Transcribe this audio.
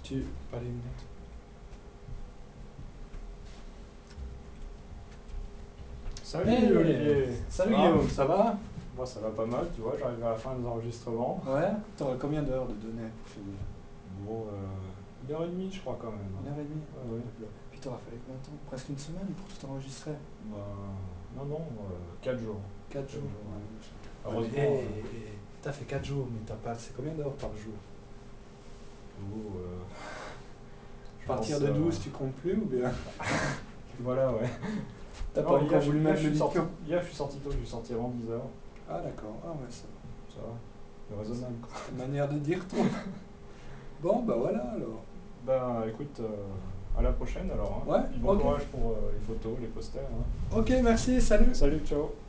Pas les lunettes. Salut Hey, Olivier. salut Ça va? Guillaume, ça va? Moi ça va pas mal, tu vois, j'arrive à la fin des enregistrements. Ouais. T'auras combien d'heures de données pour finir? Bon, 1h30 je crois quand même. Une heure et demie? Ouais, ouais. Puis t'auras fallu combien de temps? Presque une semaine pour tout enregistrer? Non, non, 4 jours. 4 jours. Ouais. Ouais. Heureusement. Et t'as fait 4 jours, mais t'as passé combien d'heures par jour? Je À partir pense, de 12, tu comptes plus ou bien? Voilà, ouais. T'as Non, pas encore voulu mettre le sorti, diplôme? hier je suis sorti tôt, je suis sorti avant 10h. Ah d'accord, ah ouais, ça Ça va, c'est raisonnable. c'est une manière de dire toi. Bon, bah voilà alors. Ben écoute, à la prochaine alors. Hein. Ouais, Puis bon ok. courage pour les photos, les posters. Hein. Ok, merci, salut. Salut, ciao.